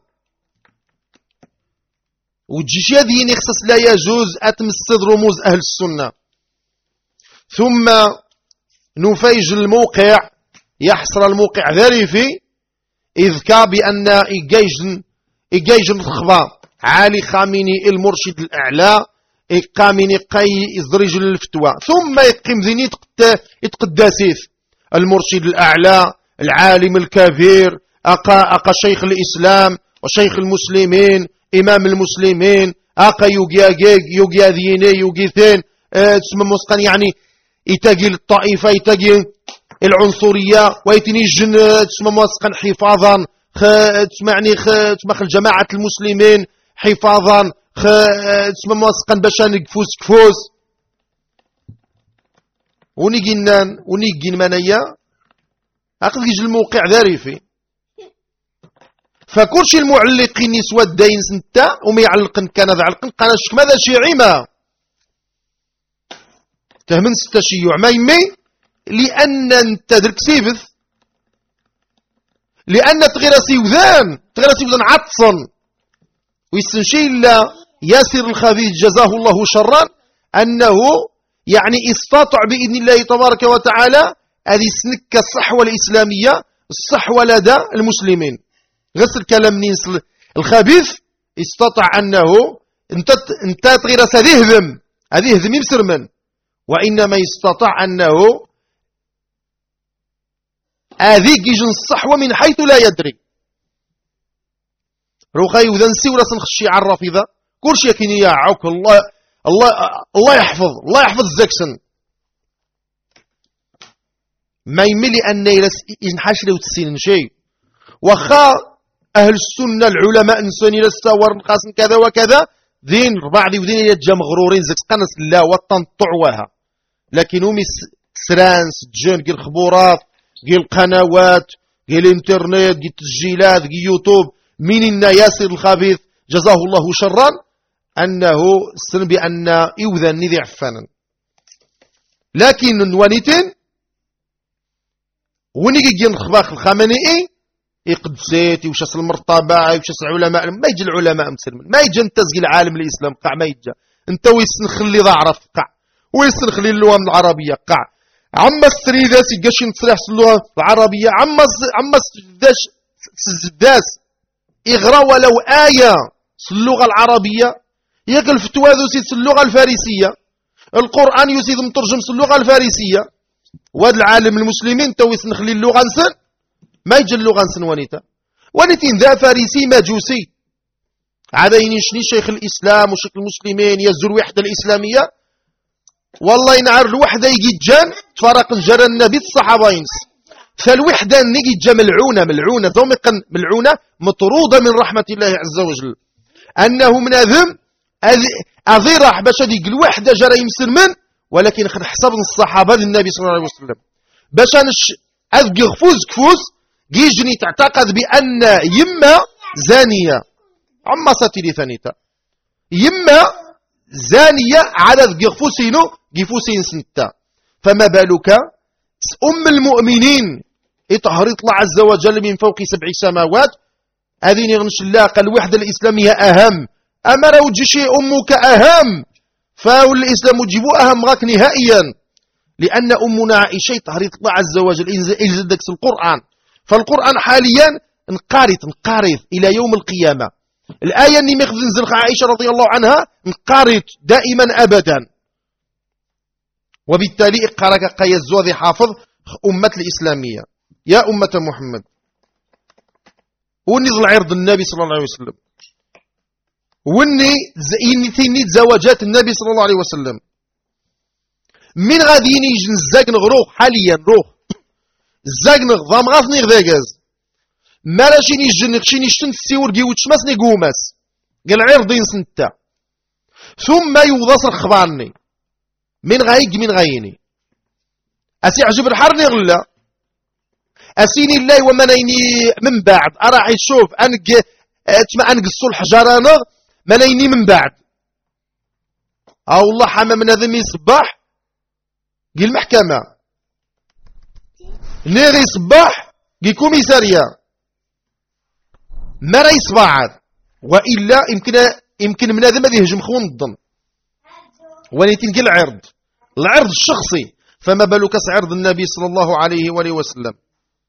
وتجيش هذه يخصص لا يجوز أتمسد رموز أهل السنة. ثم نفيج الموقع يحصر الموقع ذريفي إذ كا بأن إيجاجن إيجاجن الخبا علي خامنئي المرشد الأعلى إقامني قي إزدرج الفتوى ثم يقيم ذيني يتقداسيث المرشد الأعلى العالم الكبير أقا, أقا شيخ الإسلام وشيخ المسلمين إمام المسلمين أقا يوغيا يوغيا ذيني يوغيثين أه تسمى مسقن يعني يتاقي الطائفة يتاقي العنصرية ويتنيجن تسمى مسقن حفاظا تسمعني تسمى الجماعة المسلمين حفاظا تسمى مسقن باش نقفوس كفوس ونيجينان ونيجين منايا أقد يجي الموقع ذاريفي فكلشي المعلقين يسوى الدين سنتا وما يعلقن كان ذا علقن قانا شك ماذا شيعيما تهمن ستا شيوع ما يمي لأن انت درك سيفث لأن تغير سيوذان تغير سيوذان عطسا ويستنشي إلا ياسر الخبيث جزاه الله شرا أنه يعني استطاع بإذن الله تبارك وتعالى هذه سنك الصحوة الإسلامية الصحوة لدى المسلمين غسل كلام نيس الخبيث استطاع أنه انت انت تغير سيهذم هذه هذم يبسرمن وإنما يستطاع أنه هذه جيجن الصحوة من حيث لا يدري روخا يوذن سورة نخشي على الرافضة كل شيء كين يعوك الله الله الله يحفظ الله يحفظ زكسن ما يملي أن ينحش له تسين شيء وخا أهل السنة العلماء نسوني للسور نقاسن كذا وكذا ذين ربع ذي وذين يتجا مغرورين زكس قنص لا وطنطعوها لكن هم سرانس جن قيل خبورات قيل قنوات قيل انترنت قيل تسجيلات قيل يوتيوب من إن ياسر الخبيث جزاه الله شرا أنه سن بأن يوذن نذي عفانا لكن ونيتين ونيجي جن خباخ الخامنئي يقدسيتي وشاس المرتبة وشاس العلماء ما يجي العلماء مسلمين ما يجي انتزقي العالم الإسلام قع ما يجي انت ويسن خلي ضعرف قع ويسن خلي اللغة العربية قع عما السريداس يقاش ينتصرح اللغة العربية عما عما السداس السداس إغرى ولو آية اللغة العربية يقل فتوى ذو سيد اللغة الفارسية القرآن يسيد مترجم اللغة الفارسية وهذا العالم المسلمين تو يسن خلي اللغة نسن ما يجي اللغة نسن ونيتا ونيتين ذا فارسي مجوسي عاد ينشني شيخ الإسلام وشيخ المسلمين يزور وحدة الإسلامية والله ينعر الوحدة يجي جان تفرق جرى النبي الصحابة ينس فالوحدة نيجي جا ملعونة ملعونة ضمقا ملعونة مطرودة من رحمة الله عز وجل أنه من أذم أذي راح باش هذيك الوحدة جرى يمسلمن ولكن خد حسب الصحابة النبي صلى الله عليه وسلم باش نش أذقي غفوز كفوز جيجني تعتقد بأن يما زانية عما ساتيلي ثانيتا يما زانية على ذقي غفوسينو غفوسين سنتا فما بالك أم المؤمنين إطهر الله عز وجل من فوق سبع سماوات هذه يغنش الله قال الوحدة الإسلامية أهم أما لو جشي أمك أهم فالإسلام يجيبوا أهم غاك نهائيا لأن أمنا عائشة طهرت الله عز وجل إنزل دكس القرآن فالقرآن حاليا انقارث انقارث إلى يوم القيامة الآية اللي مخزن عائشة رضي الله عنها انقارث دائما أبدا وبالتالي اقرأك قيز زوذي حافظ أمة الإسلامية يا أمة محمد ونزل عرض النبي صلى الله عليه وسلم وني زيني زواجات النبي صلى الله عليه وسلم من غادي يجي الزاق نغروح حاليا روح الزاق نغضام غاثني غذاقاز ما راشيني الجن خشيني الشمس سيور جي وتشمسني قوماس قال عرضين سنتا ثم يوضص الخبارني من غايق من غايني أسي عجب الحرني غلا أسيني الله ومنيني من بعد أراح يشوف أنق تسمع أنق الصلح جرانا منيني من بعد أو الله حما من هذا صباح قل المحكمة نيغي صباح قل كوميساريا ما راي صباعد وإلا يمكن يمكن من هذا ما يهجم خون الضم ولكن قل العرض العرض الشخصي فما بالك عرض النبي صلى الله عليه وآله وسلم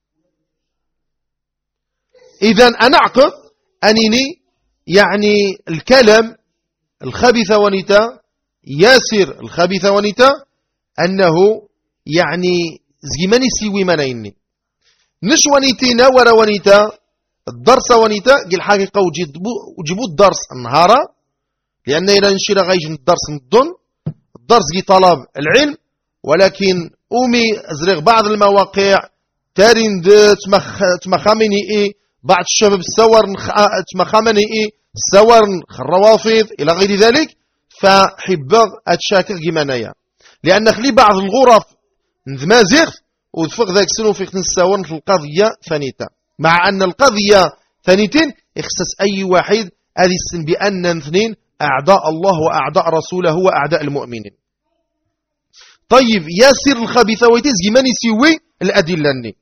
إذن أنا أعقب أنني يعني الكلام الخبيث ونتا ياسر الخبيث ونتا أنه يعني زيماني سيوي منيني نش ونيتينا ورا ونيتا الدرس ونيتا قل حقيقة وجيبوا الدرس النهارا لأن إذا نشير غيج الدرس الضن الدرس جي طلب العلم ولكن أمي أزرق بعض المواقع تارين تمخ تمخمني إيه بعض الشباب السور تمخمني إيه السور الروافض إلى غير ذلك فحبغ أتشاكر جمانايا لأن خلي بعض الغرف نذمازغ وذفق ذاك سنو في السور في القضية ثانيتا مع أن القضية ثانيتين يخصص أي واحد هذه السن بأن اثنين أعداء الله وأعداء رسوله وأعداء المؤمنين. طيب ياسر الخبيثة ويتز جمان يسوي الأدلة لني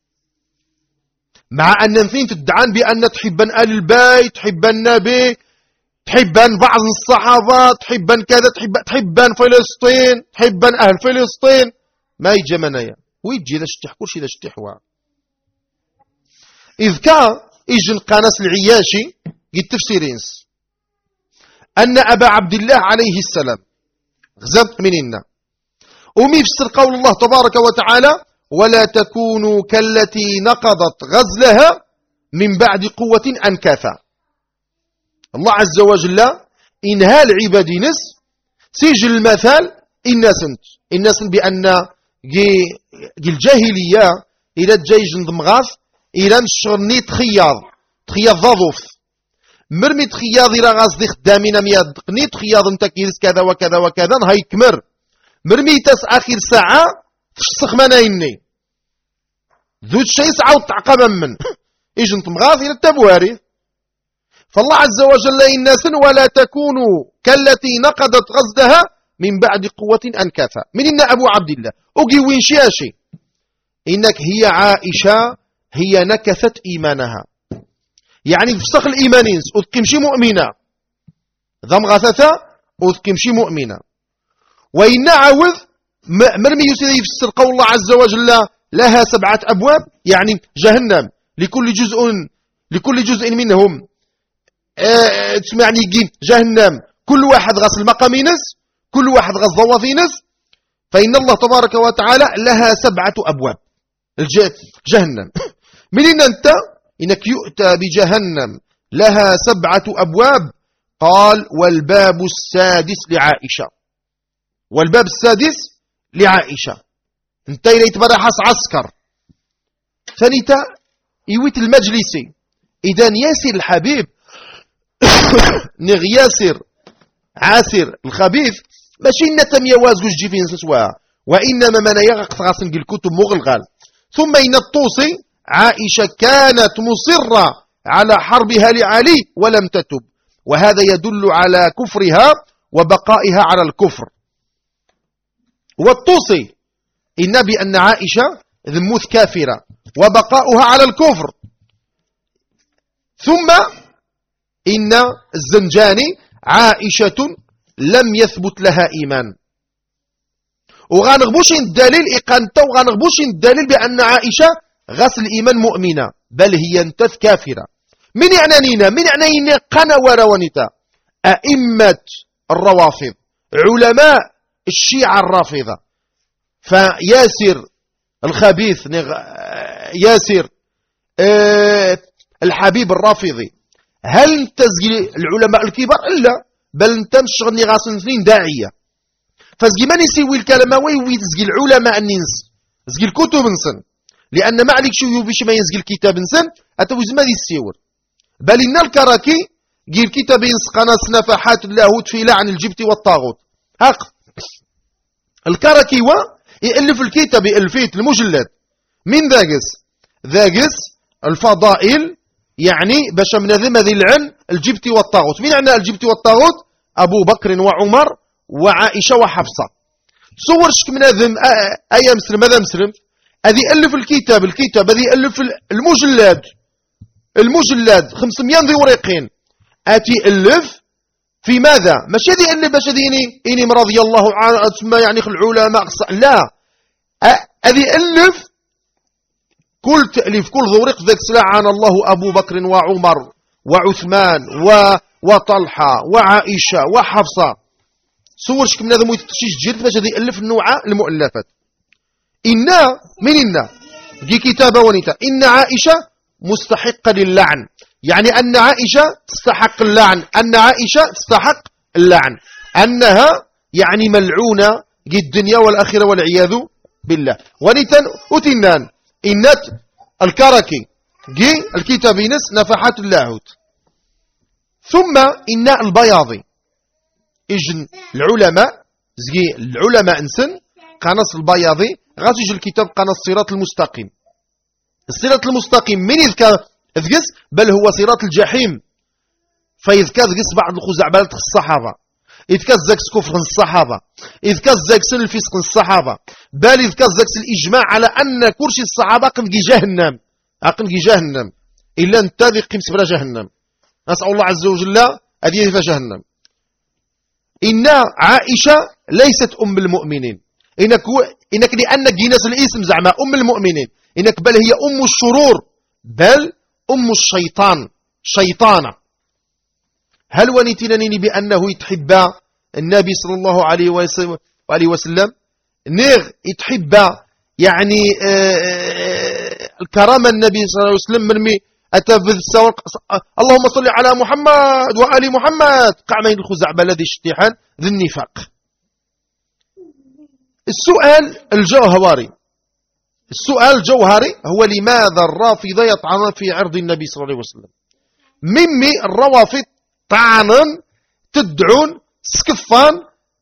مع أن اثنين تدعان بأن تحبن آل البيت تحبن النبي تحبن بعض الصحابة تحبن كذا تحبن, تحبن فلسطين تحبن أهل فلسطين ما يجي منايا ويجي إذا شتحكوش إذا شتحوا إذ كان إجن قانس العياشي قد تفسيرينس أن أبا عبد الله عليه السلام غزمت مننا أمي فسر قول الله تبارك وتعالى ولا تكونوا كالتي نقضت غزلها من بعد قوة أنكاثا الله عز وجل إنها العباد نس سيجل المثال الناس الناس بأن الجاهلية إلى الجيج نضمغاث إلى نشغلني تخياض تخياض ضاضوف مرمي تخياض إلى غاز دي خدامين مياد دقني تخياض انت كيرس كذا وكذا وكذا نهاي كمر مرمي تس آخر ساعة تشسخ منايني ذو الشيء ساعة وتعقب من إيجن تمغاث إلى التبواري فالله عز وجل الناس ولا تكونوا كالتي نقضت غزلها من بعد قوة أنكاثا من إن أبو عبد الله أجي وين شياشي إنك هي عائشة هي نكثت إيمانها يعني فسخ الإيمانين أذكمشي مؤمنة ذم غثثة أذكمشي مؤمنة وإن عوذ مرمي يسير يفسر قول الله عز وجل لها سبعة أبواب يعني جهنم لكل جزء لكل جزء منهم اه يعني جهنم كل واحد غسل المقامينس كل واحد غسل ضوافينس فإن الله تبارك وتعالى لها سبعة أبواب جهنم من إن أنت إنك يؤتى بجهنم لها سبعة أبواب قال والباب السادس لعائشة والباب السادس لعائشة انت إلي تبرحس عسكر ثانيتا يويت المجلسي إذن ياسر الحبيب نغ ياسر عاسر الخبيث ماشي نتم يواز وجي فين سسوا وإنما من يغق غاسن الكتب مغلغل ثم إن الطوسي عائشة كانت مصرة على حربها لعلي ولم تتب وهذا يدل على كفرها وبقائها على الكفر والطوسي إن بأن عائشة ذموث كافرة وبقاؤها على الكفر ثم إن الزنجاني عائشة لم يثبت لها إيمان وغانغبوش الدليل إقانته وغانغبوش الدليل بأن عائشة غسل الإيمان مؤمنة بل هي انتث كافرة من يعنانينا من يعنانينا قنا ورونتا أئمة الروافض علماء الشيعة الرافضة فياسر الخبيث ياسر أه الحبيب الرافضي هل تسجل العلماء الكبار إلا بل انت مشغلني غاسل اثنين داعية فسجي من يسوي الكلمة ويتسجل العلماء الننس سجل كتب نسن لأن ما عليك شو يوبيش ما يسجل كتاب نسن أتوز ما يسيور بل إن الكراكي جير كتاب ينسقنا نفحات اللاهوت في لعن الجبت والطاغوت حق الكراكي و يألف الكتاب يألفيت المجلد من ذاقس ذاقس الفضائل يعني باش من ذم ذي العن الجبت والطاغوت من يعني الجبت والطاغوت أبو بكر وعمر وعائشة وحفصة تصور شك من ذم أي مسلم هذا مسلم هذه ألف الكتاب الكتاب هذه ألف المجلد المجلد خمسمائة ذي ورقين أتي ألف في ماذا مش هذه ألف باش هذيني إني رضي الله عنه ثم يعني العلماء لا هذه ألف كل تأليف كل ذورق ذاك لعن الله أبو بكر وعمر وعثمان و... وطلحة وعائشة وحفصة. صور شك من هذا متشيش جلد باش هذا يألف النوع المؤلفات. إنا من إنا دي كتابة ونتا إن عائشة مستحقة للعن، يعني أن عائشة تستحق اللعن، أن عائشة تستحق اللعن، أنها يعني ملعونة جي الدنيا والآخرة والعياذ بالله. ونتن أتنان إنت الكركي جي الكتاب نس نفحات اللاهوت. ثم إن البياضي إجن العلماء زجي العلماء انسن قنص البياضي غاتج الكتاب قنص الصراط المستقيم. الصراط المستقيم من يذكر ذكس بل هو صراط الجحيم، فيذكر ذكس بعض الخزعبلات الصحابة، يذكر ذكس كفر الصحابة، يذكر ذكس الفسق الصحابة، بل يذكر ذكس الإجماع على أن كرسي الصحابة قنقي جهنم قنقي جهنم إلا أنت ذي قيمس بلا جهنم. نسأل الله عز وجل أذيه فجهنم. إن عائشة ليست أم المؤمنين، إنك, إنك لأنك جيناس الاسم زعما أم المؤمنين، إنك بل هي أم الشرور، بل أم الشيطان شيطانة. هل ونتنني بأنه يتحب النبي صلى الله عليه وسلم, وعليه وسلم نيغ يتحب يعني الكرامة النبي صلى الله عليه وسلم مرمي أتفذ السوق اللهم صل على محمد وآل محمد قعمين الخزعبة الذي اشتحان ذي النفاق. السؤال الجوهري السؤال الجوهري هو لماذا الرافضة يطعن في عرض النبي صلى الله عليه وسلم؟ ممي الروافض طعنا تدعون سكفان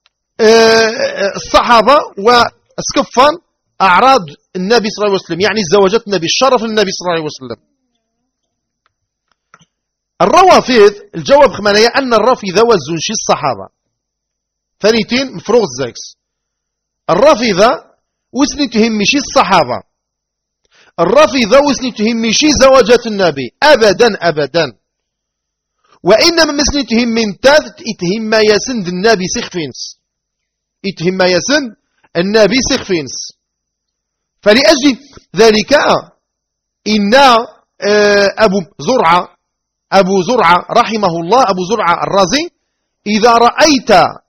الصحابة وسكفان أعراض النبي صلى الله عليه وسلم، يعني زوجات النبي الشرف النبي صلى الله عليه وسلم. الروافض الجواب خمانية أن الرافضة والزنشي الصحابة ثانيتين مفروغ الزاكس. الرافضة وسني تهمشي الصحابة، الرافضة وسني تهمشي زوجات النبي أبدا أبدا، وإنما مسني تهم من تاث يتهم ما يسند النبي سخفينس يتهم ما يسند النبي سخفينس. فلأجل ذلك إن أبو زرعة أبو زرعة رحمه الله أبو زرعة الرازي إذا رأيت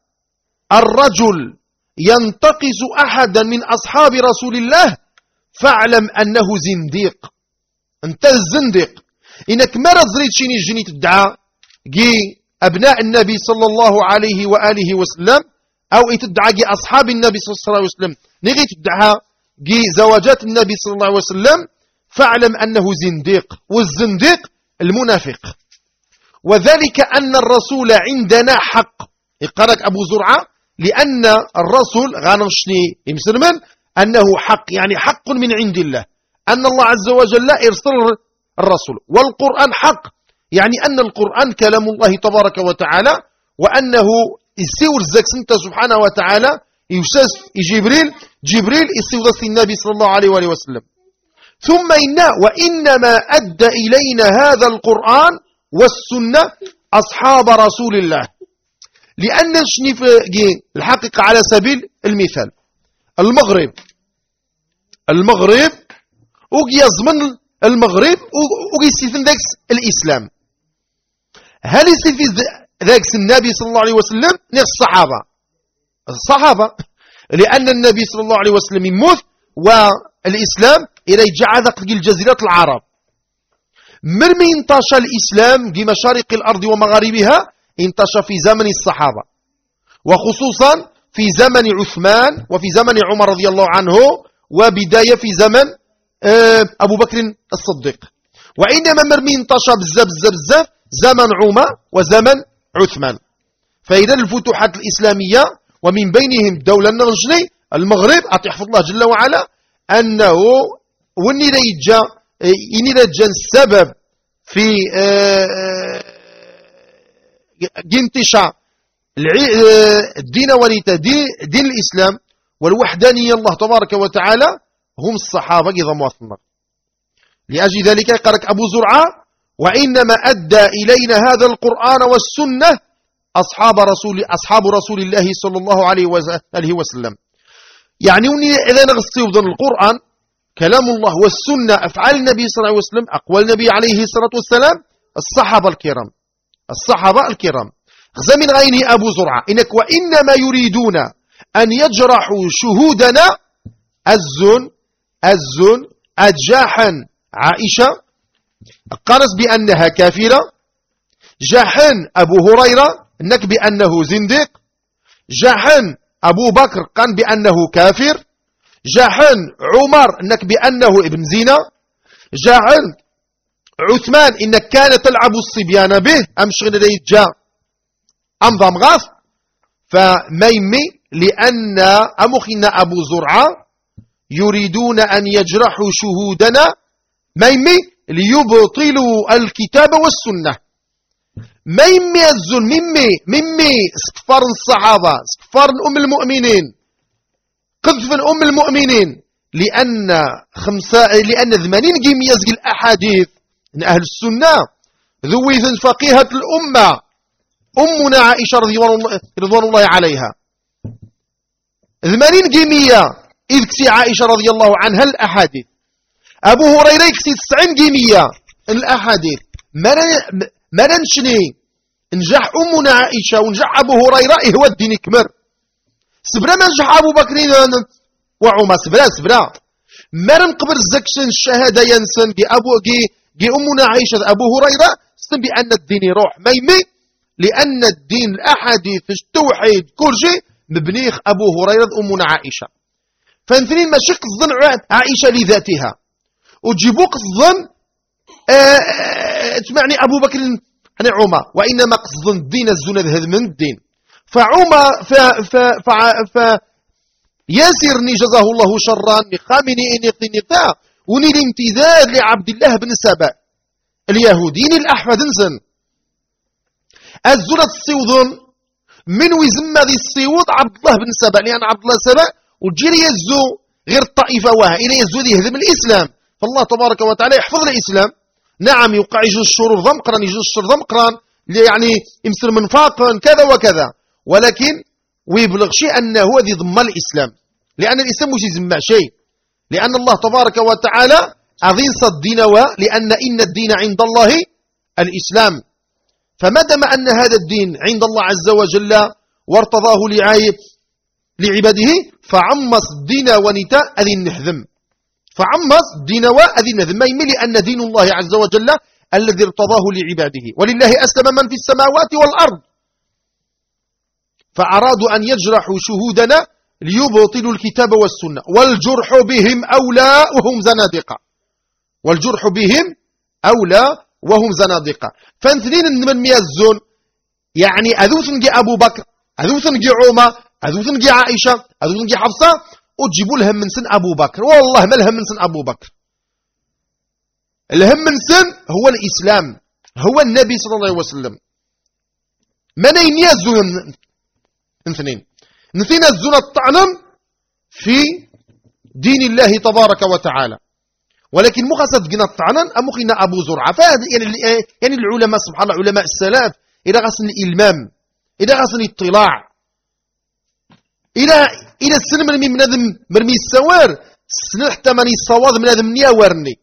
الرجل ينتقص أحدا من أصحاب رسول الله فاعلم أنه زنديق. أنت الزنديق إنك ما رزريت شيني جني تدعى جي أبناء النبي صلى الله عليه وآله وسلم أو تدعى جي أصحاب النبي صلى الله عليه وسلم نغي تدعى جي زواجات النبي صلى الله عليه وسلم فاعلم أنه زنديق، والزنديق المنافق. وذلك أن الرسول عندنا حق. يقرأك أبو زرعة لأن الرسول غانمشني يمسلمن أنه حق، يعني حق من عند الله، أن الله عز وجل يرسل الرسول، والقرآن حق، يعني أن القرآن كلام الله تبارك وتعالى، وأنه يسيور الزاك سنت سبحانه وتعالى يوسس جبريل جبريل يسيور النبي صلى الله عليه وآله وسلم. ثم إنا وإنما أدى إلينا هذا القرآن والسنة أصحاب رسول الله. لأن شني في الحقيقة على سبيل المثال المغرب المغرب وقي يزمن المغرب وقي يستثن ذاك الإسلام. هل يستثن ذاك النبي صلى الله عليه وسلم نفس الصحابة الصحابة لأن النبي صلى الله عليه وسلم يموت والإسلام إلى جعل الجزيرة العرب. مرمي انتشر الإسلام في مشارق الأرض ومغاربها انتشر في زمن الصحابة، وخصوصا في زمن عثمان وفي زمن عمر رضي الله عنه، وبداية في زمن أبو بكر الصديق. وإنما مرمي انتشر بزاف بزاف بزاف زمن عمر وزمن عثمان. فإذا الفتوحات الإسلامية ومن بينهم الدولة النرجلي المغرب أتحفظ الله جل وعلا أنه وإني لا يجا إني لا جا السبب في انتشار الدين وليتا دين الإسلام والوحدانية الله تبارك وتعالى هم الصحابة إذا مواطنة. لأجل ذلك قالك أبو زرعة وإنما أدى إلينا هذا القرآن والسنة أصحاب رسول أصحاب رسول الله صلى الله عليه وسلم. يعني إذا نغسطي وضن القرآن كلام الله والسنة أفعال النبي صلى الله عليه وسلم أقوال النبي عليه الصلاة والسلام الصحابة الكرام الصحابة الكرام غزا من غيني أبو زرعة إنك وإنما يريدون أن يجرحوا شهودنا الزن الزن أجاحا عائشة قالت بأنها كافرة جاحن أبو هريرة إنك بأنه زنديق جاحن أبو بكر قال بأنه كافر جاحن عمر إنك بأنه ابن زنا جاحن عثمان إنك كان تلعب الصبيان به أمشغل ريجا أم ضمغاف فميمي لأن أمخنا أبو زرعة يريدون أن يجرحوا شهودنا ميمي ليبطلوا الكتاب والسنة ميمي الزن ميمي ميمي سكفار الصحابة سكفار أم المؤمنين قذف أم المؤمنين لأن خمسة لأن ثمانين جيم يزقي الأحاديث من أهل السنة ذوي فقيهة الأمة أمنا عائشة رضوان الله عليها ثمانين جيمية إذ كسي عائشة رضي الله عنها الأحاديث أبو هريرة كسي تسعين جيمية الأحاديث ما ننشني نجح أمنا عائشة ونجح أبو هريرة إيه هو الدين كمر سبرا ما نجح أبو بكر وعمر سبرا سبرا ما نقبل زكشن الشهادة ينسن جي أبو جي جي أمنا عائشة أبو هريرة سن بأن الدين يروح ميمي لأن الدين الأحاديث التوحيد كل شيء مبنيخ أبو هريرة أمنا عائشة فانثنين ما شك الظن عائشة لذاتها وتجيبوك الظن تسمعني أبو بكر يعني عمر وإنما قصد الدين الزند هذا من الدين فعمر ف ف ف ف ياسرني جزاه الله شرا نخامني إني قنقا وني الامتداد لعبد الله بن سبأ اليهودين الأحمد انسن الزند السيوضن من وزم ذي السيوط عبد الله بن سبأ لأن عبد الله سبأ وجيري يزو غير الطائفة وها إلى يزو ذي هذا من الإسلام فالله تبارك وتعالى يحفظ الإسلام نعم يوقع يجوز الشرور ضمقرا يجوز الشر ضمقرا يعني يمسر منفاقا كذا وكذا ولكن ويبلغ شيء أنه هو ذي ضم الإسلام لأن الإسلام مش يزمع شيء لأن الله تبارك وتعالى أظن الدين لأن إن الدين عند الله الإسلام فما دام أن هذا الدين عند الله عز وجل وارتضاه لعايب لعباده فعمص الدين ونتاء أذي النهذم فعمص الدين وأذي النهذم ما يملي أن دين الله عز وجل الذي ارتضاه لعباده ولله أسلم من في السماوات والأرض فأرادوا أن يجرحوا شهودنا ليبطلوا الكتاب والسنة والجرح بهم أولى وهم زنادقة والجرح بهم أولى وهم زنادقة فانثنين من ميزون يعني أذوثنجي أبو بكر أذوثنجي عمر أذوثنجي عائشة أذوثنجي حفصة وتجيبوا لهم من سن أبو بكر والله ما لهم من سن أبو بكر الهم من سن هو الإسلام هو النبي صلى الله عليه وسلم من ينيزون اثنين نثين الزنا الطعنم في دين الله تبارك وتعالى ولكن مخصد جنا الطعنن أمخنا أبو زرعة فهذا يعني يعني العلماء سبحان الله علماء السلف إذا غسل الإلمام إذا غسل الاطلاع إلى إلى السن مرمي من هذا مرمي السوار السن حتى من الصواد من هذا من يورني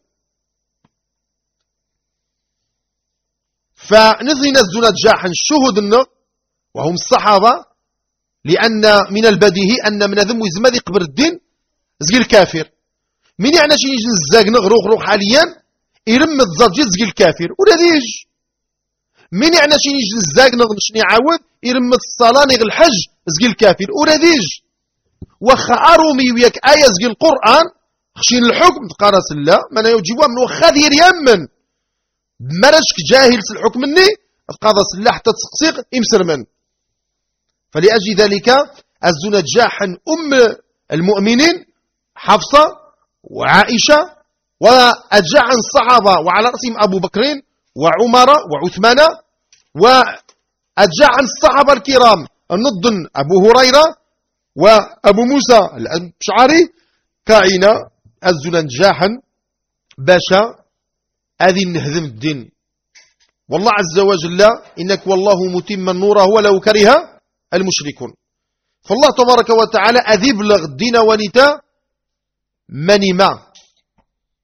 فنثين الزنا جاحا شهدنا وهم الصحابة لأن من البديهي أن من هذا مزمد يقبر الدين زي الكافر من يعني شي يجي الزاق نغروخ روح حاليا يرمد زرجي زي الكافر ولا ديج من يعني شي يجي الزاق نغمش يعاود يرمد الصلاة نغ الحج زي الكافر ولا ديج وخا أرومي وياك آية زي القرآن خشين الحكم تقارس الله من يجيبوا من وخا دير يمن مرشك جاهل الحكم مني تقارس الله حتى تسقسيق يمسر من فلأجل ذلك الزنا جاحا أم المؤمنين حفصة وعائشة وأجاحا الصحابة وعلى رأسهم أبو بكر وعمر وعثمان وأجاحا الصحابة الكرام النضن أبو هريرة وأبو موسى الأشعري كائنا الزنا جاحا باشا هذه نهدم الدين والله عز وجل إنك والله متم النور ولو كره المشركون فالله تبارك وتعالى أذبلغ الدين ونتا منما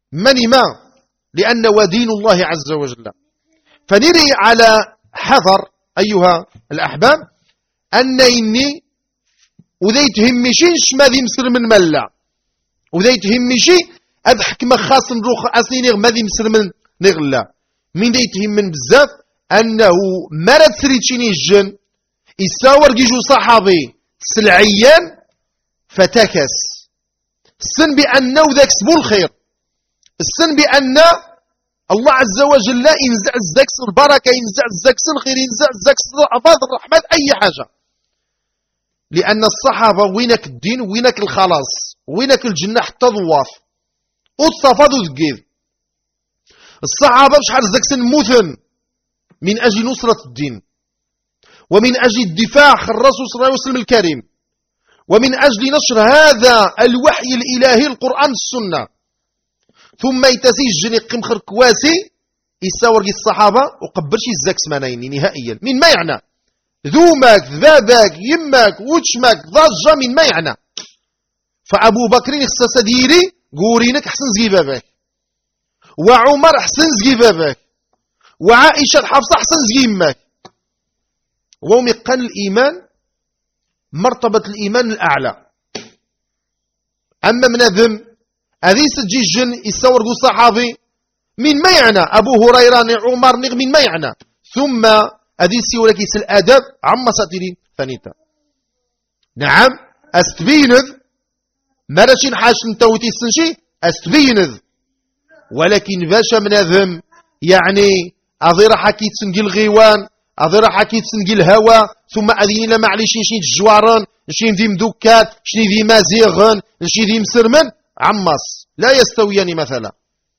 من ما لأن ودين الله عز وجل. فنري على حذر أيها الأحباب أن إني وذا يتهمشي شماذي مسر من ملا وذا يتهمشي أضحك مخاص نروخ أسنين ماذي مسر من نغلا. من ذا يتهم من بزاف أنه مرد سريتشيني الجن يساور جيجو صحابي سلعيان فتكس السن بأنه ذاك سبو الخير، السن بأن الله عز وجل لا ينزع الزكس البركة، ينزع الزكس الخير، ينزع الزكس الرأفات الرحمات أي حاجة. لأن الصحابة وينك الدين وينك الخلاص وينك الجنة حتى ضواف وتصفادوا ذكيذ. الصحابة بشحال زكس موثن من أجل نصرة الدين ومن أجل الدفاع عن الرسول صلى الله عليه وسلم الكريم ومن أجل نشر هذا الوحي الإلهي القرآن السنة. ثم يتسجن قمخر كواسي يساور الصحابة وقبرش الزكس مانين نهائيا. من ما يعنى ذومك ذابك يمك وشمك ضجة من ما يعنى. فأبو بكر يخصص ديري قورينك حسن زي بابك، وعمر حسن زي بابك، وعائشة الحفصة حسن زي يمك. ومقن الإيمان مرتبة الإيمان الأعلى. أما من ذم هذه سجي الجن يستورق الصحابي من ما يعنى أبو هريرة عمر من ما يعنى. ثم هذه سيولة كيس الأدب عما ساترين ثانيتا. نعم أستبينذ مرشين حاش نتوتي السنشي أستبينذ، ولكن باشا من ذم يعني أضير حكيت سنجي الغيوان أضير حكيت سنجي الهوى ثم أذين لما عليش نشين الجواران نشين ذي مدوكات نشين ذي مازيغن نشين ذي مسرمن عمص لا يستويان مثلا.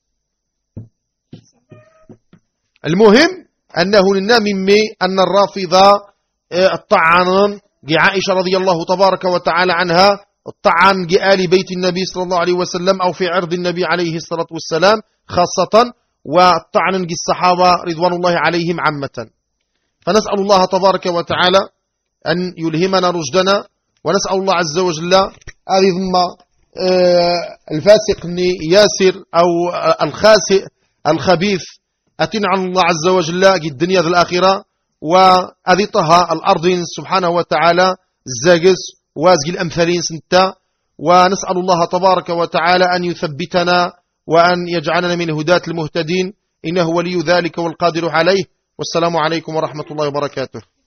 المهم أنه لنا ممي أن الرافضة الطعان عائشة رضي الله تبارك وتعالى عنها الطعن آل بيت النبي صلى الله عليه وسلم أو في عرض النبي عليه الصلاة والسلام خاصة، والطعن الصحابة رضوان الله عليهم عامة. فنسأل الله تبارك وتعالى أن يلهمنا رشدنا، ونسأل الله عز وجل أن يضم الفاسق ياسر أو الخاسئ الخبيث أتين عن الله عز وجل الدنيا ذي الآخرة وأذطها الأرض سبحانه وتعالى الزاقس وازق الأمثالين سنتا. ونسأل الله تبارك وتعالى أن يثبتنا وأن يجعلنا من هداة المهتدين، إنه ولي ذلك والقادر عليه. والسلام عليكم ورحمة الله وبركاته.